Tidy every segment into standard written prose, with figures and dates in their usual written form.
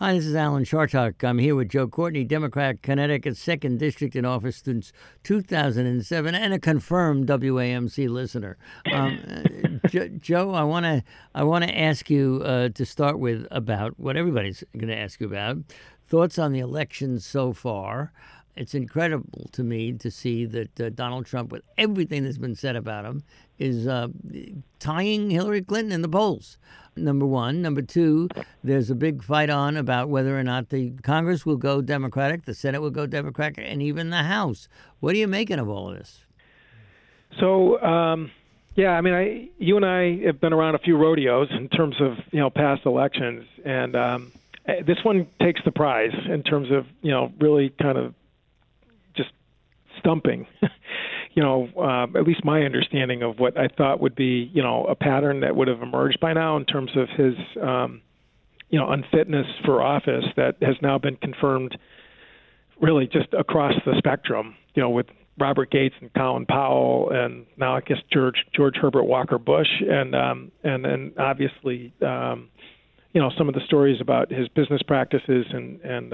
Hi, this is Alan Chartock. I'm here with Joe Courtney, Democrat, Connecticut, 2nd District in office since 2007, and a confirmed WAMC listener. Joe, I want to ask you to start with about what everybody's going to ask you about. Thoughts on the election so far. It's incredible to me to see that Donald Trump, with everything that's been said about him, is tying Hillary Clinton in the polls. Number one. Number two, there's a big fight on about whether or not the Congress will go Democratic, the Senate will go Democratic, and even the House. What are you making of all of this? So, you and I have been around a few rodeos in terms of, past elections. And this one takes the prize in terms of, really kind of just stumping, at least my understanding of what I thought would be, a pattern that would have emerged by now in terms of his, unfitness for office that has now been confirmed really just across the spectrum, with Robert Gates and Colin Powell and now I guess George Herbert Walker Bush and then obviously, some of the stories about his business practices and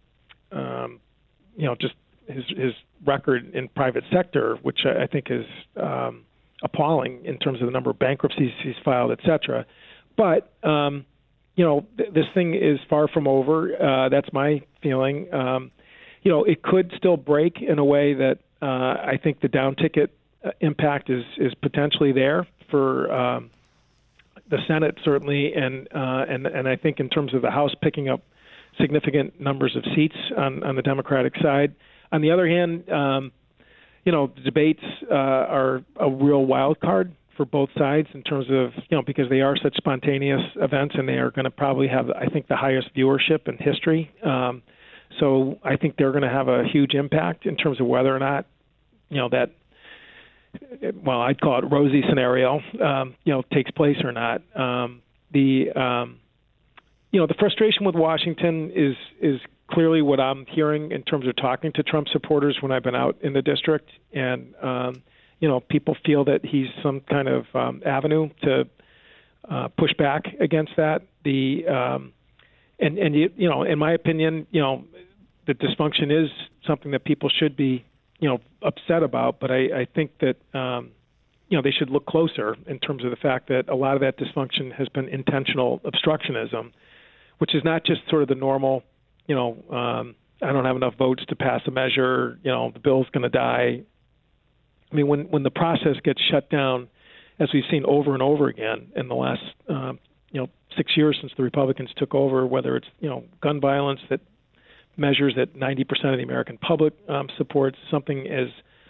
just his record in private sector, which I think is appalling in terms of the number of bankruptcies he's filed, et cetera. But, this thing is far from over. That's my feeling. It could still break in a way that I think the down ticket impact is potentially there for the Senate, certainly, and I think in terms of the House picking up significant numbers of seats on the Democratic side. On the other hand, the debates are a real wild card for both sides in terms of, because they are such spontaneous events and they are going to probably have, I think, the highest viewership in history. So I think they're going to have a huge impact in terms of whether or not, that, well, I'd call it rosy scenario, takes place or not. The frustration with Washington is clearly what I'm hearing in terms of talking to Trump supporters when I've been out in the district. And, people feel that he's some kind of avenue to push back against that. In my opinion, the dysfunction is something that people should be, upset about. But I think that, they should look closer in terms of the fact that a lot of that dysfunction has been intentional obstructionism, which is not just sort of the normal, I don't have enough votes to pass a measure, the bill's going to die. I mean, when the process gets shut down, as we've seen over and over again in the last, 6 years since the Republicans took over, whether it's, gun violence, that measures that 90% of the American public supports, something as,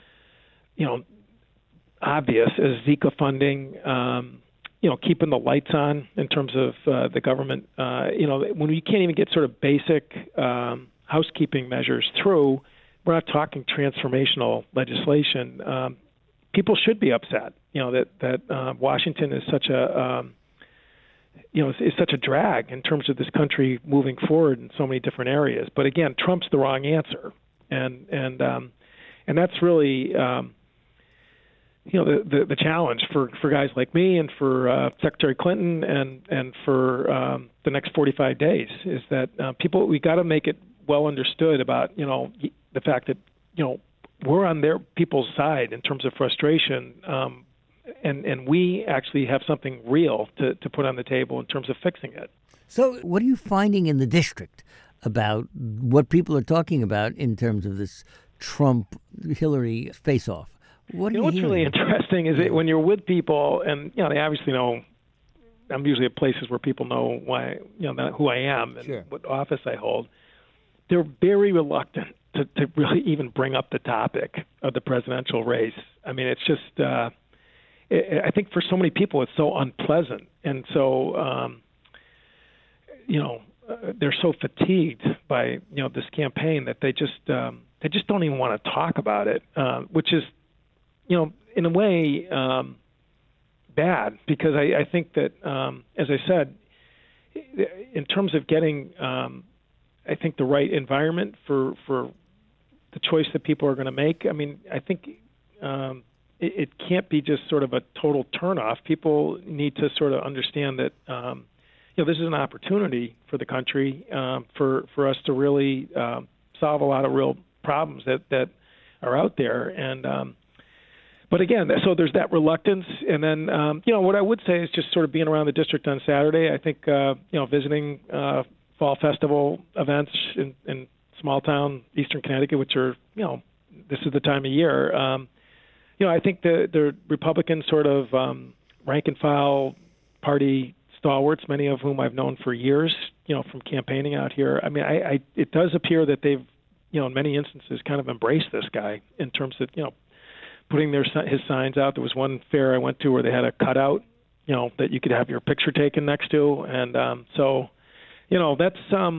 obvious as Zika funding, keeping the lights on in terms of the government, when we can't even get sort of basic housekeeping measures through, we're not talking transformational legislation. People should be upset, that Washington is such a, is such a drag in terms of this country moving forward in so many different areas. But again, Trump's the wrong answer, and that's really. The challenge for guys like me and for Secretary Clinton and for the next 45 days is that we got to make it well understood about, the fact that, we're on their people's side in terms of frustration. And we actually have something real to put on the table in terms of fixing it. So what are you finding in the district about what people are talking about in terms of this Trump-Hillary face-off? What what's really interesting is that when you're with people, and they obviously know, I'm usually at places where people know why, who I am and Sure. what office I hold. They're very reluctant to really even bring up the topic of the presidential race. I mean, it's just, I think for so many people, it's so unpleasant, and so, they're so fatigued by this campaign that they just don't even want to talk about it, which is. In a way, bad, because I think that, as I said, in terms of getting, I think the right environment for the choice that people are going to make. I mean, I think it can't be just sort of a total turnoff. People need to sort of understand that, this is an opportunity for the country for us to really solve a lot of real problems that are out there. And but again, so there's that reluctance. And then what I would say is just sort of being around the district on Saturday. I think visiting fall festival events in small town Eastern Connecticut, which are this is the time of year. I think the Republican sort of rank and file party stalwarts, many of whom I've known for years, from campaigning out here. I mean, it does appear that they've, in many instances, kind of embraced this guy in terms of, putting his signs out. There was one fair I went to where they had a cutout, that you could have your picture taken next to, and that's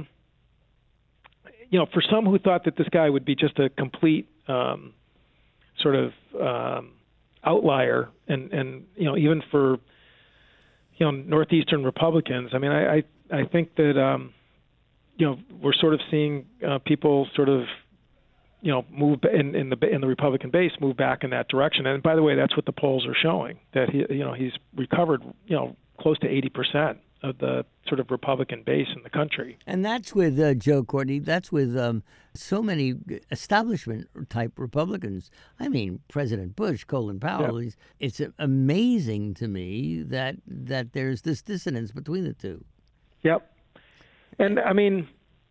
for some who thought that this guy would be just a complete sort of outlier, and even for Northeastern Republicans. I mean, I think that we're sort of seeing people sort of move in the Republican base, move back in that direction. And by the way, that's what the polls are showing, that he's recovered close to 80% of the sort of Republican base in the country. And that's with Joe Courtney. That's with so many establishment-type Republicans. I mean, President Bush, Colin Powell. Yep. It's amazing to me that there's this dissonance between the two. Yep. And, I mean,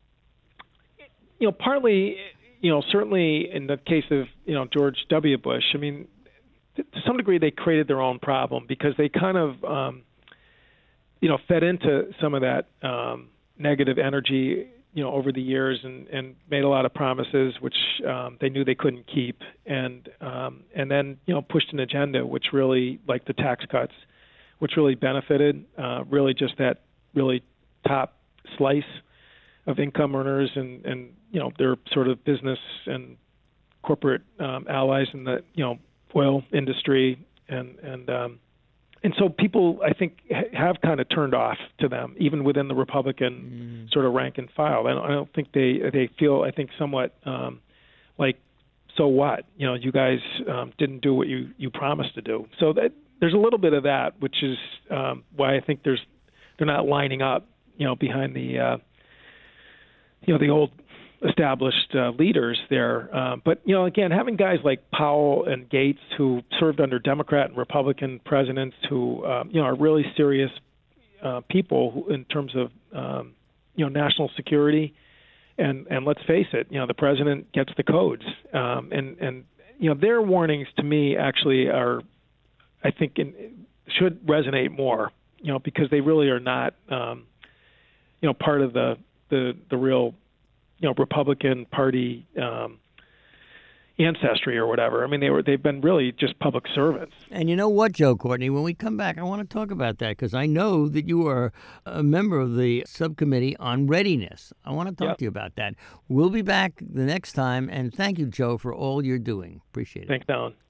partly, certainly in the case of, George W. Bush, I mean, to some degree they created their own problem because they kind of fed into some of that negative energy, over the years and made a lot of promises which they knew they couldn't keep, and then pushed an agenda which really, like the tax cuts, which really benefited really just that really top slice of income earners and their sort of business and corporate allies in the oil industry and so people, I think, have kind of turned off to them, even within the Republican sort of rank and file. I don't think they feel, I think, somewhat like, so what? You guys didn't do what you promised to do. So there's a little bit of that, which is why I think they're not lining up, behind the the old established leaders there. But, again, having guys like Powell and Gates, who served under Democrat and Republican presidents, who, are really serious people in terms of, national security. And let's face it, the president gets the codes. And their warnings to me actually are, I think, should resonate more, because they really are not, part of the real Republican Party ancestry or whatever. I mean, they've been really just public servants. And you know what, Joe Courtney, when we come back, I want to talk about that because I know that you are a member of the subcommittee on readiness. I want to talk to you about that. We'll be back the next time, and thank you, Joe, for all you're doing. Appreciate it. Thanks, Alan.